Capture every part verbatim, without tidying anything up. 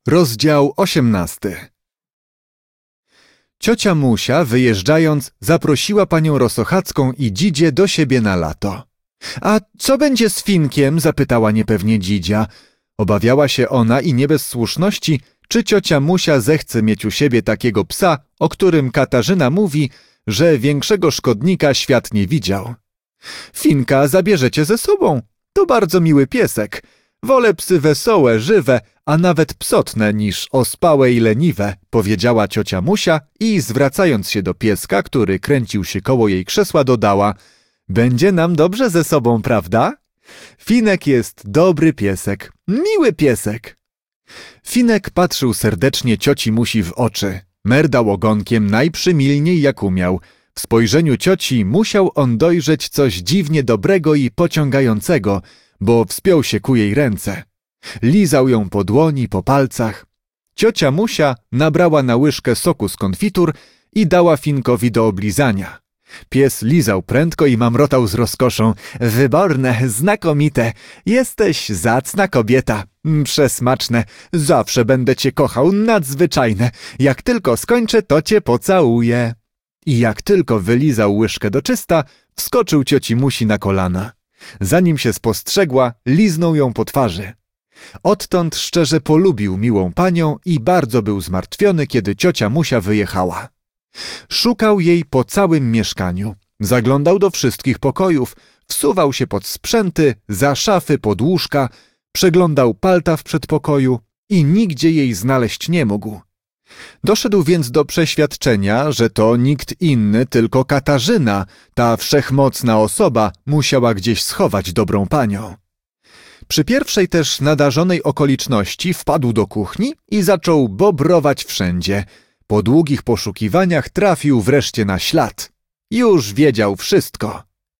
Rozdział osiemnasty. Ciocia Musia, wyjeżdżając, zaprosiła panią Rosochacką i Dzidzię do siebie na lato. A co będzie z Finkiem? Zapytała niepewnie Dzidzia. Obawiała się ona i nie bez słuszności, czy ciocia Musia zechce mieć u siebie takiego psa, o którym Katarzyna mówi, że większego szkodnika świat nie widział. Finka zabierzecie ze sobą. To bardzo miły piesek. Wolę psy wesołe, żywe, a nawet psotne niż ospałe i leniwe, powiedziała ciocia Musia i zwracając się do pieska, który kręcił się koło jej krzesła, dodała: będzie nam dobrze ze sobą, prawda? Finek jest dobry piesek, miły piesek. Finek patrzył serdecznie cioci Musi w oczy, merdał ogonkiem najprzymilniej jak umiał. W spojrzeniu cioci musiał on dojrzeć coś dziwnie dobrego i pociągającego, bo wspiął się ku jej ręce. Lizał ją po dłoni, po palcach. Ciocia Musia nabrała na łyżkę soku z konfitur i dała Finkowi do oblizania. Pies lizał prędko i mamrotał z rozkoszą: wyborne, znakomite, jesteś zacna kobieta, przesmaczne, zawsze będę cię kochał, nadzwyczajne, jak tylko skończę, to cię pocałuję. I jak tylko wylizał łyżkę do czysta, wskoczył cioci Musi na kolana. Zanim się spostrzegła, liznął ją po twarzy. Odtąd szczerze polubił miłą panią i bardzo był zmartwiony, kiedy ciocia Musia wyjechała. Szukał jej po całym mieszkaniu. Zaglądał do wszystkich pokojów, wsuwał się pod sprzęty, za szafy, pod łóżka, przeglądał palta w przedpokoju i nigdzie jej znaleźć nie mógł. Doszedł więc do przeświadczenia, że to nikt inny, tylko Katarzyna, ta wszechmocna osoba, musiała gdzieś schować dobrą panią. Przy pierwszej też nadarzonej okoliczności wpadł do kuchni i zaczął bobrować wszędzie. Po długich poszukiwaniach trafił wreszcie na ślad. Już wiedział wszystko.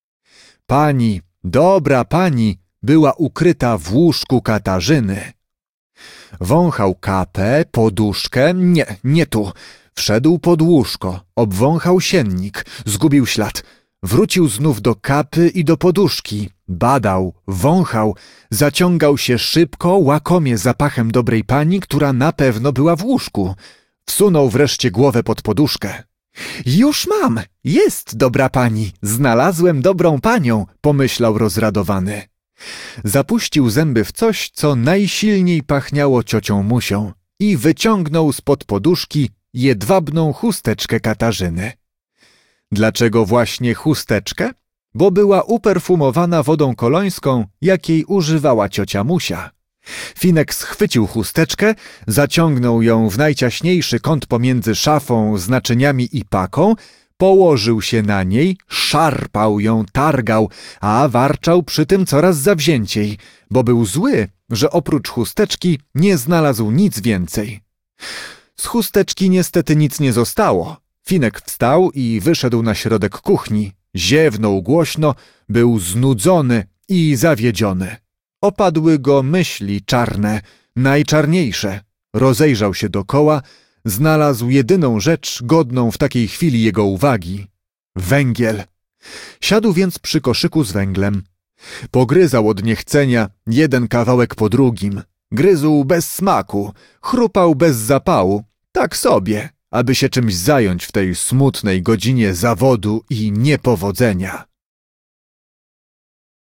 Pani, dobra pani, była ukryta w łóżku Katarzyny. Wąchał kapę, poduszkę, nie, nie tu. Wszedł pod łóżko, obwąchał siennik, zgubił ślad. Wrócił znów do kapy i do poduszki. Badał, wąchał, zaciągał się szybko, łakomie zapachem dobrej pani, która na pewno była w łóżku. Wsunął wreszcie głowę pod poduszkę. Już mam, jest dobra pani, znalazłem dobrą panią, pomyślał rozradowany. Zapuścił zęby w coś, co najsilniej pachniało ciocią Musią i wyciągnął spod poduszki jedwabną chusteczkę Katarzyny. Dlaczego właśnie chusteczkę? Bo była uperfumowana wodą kolońską, jakiej używała ciocia Musia. Finek schwycił chusteczkę, zaciągnął ją w najciaśniejszy kąt pomiędzy szafą z naczyniami i paką, położył się na niej, szarpał ją, targał, a warczał przy tym coraz zawzięciej, bo był zły, że oprócz chusteczki nie znalazł nic więcej. Z chusteczki niestety nic nie zostało. Finek wstał i wyszedł na środek kuchni. Ziewnął głośno, był znudzony i zawiedziony. Opadły go myśli czarne, najczarniejsze. Rozejrzał się dokoła, znalazł jedyną rzecz godną w takiej chwili jego uwagi. Węgiel. Siadł więc przy koszyku z węglem. Pogryzał od niechcenia jeden kawałek po drugim. Gryzł bez smaku, chrupał bez zapału, tak sobie, aby się czymś zająć w tej smutnej godzinie zawodu i niepowodzenia.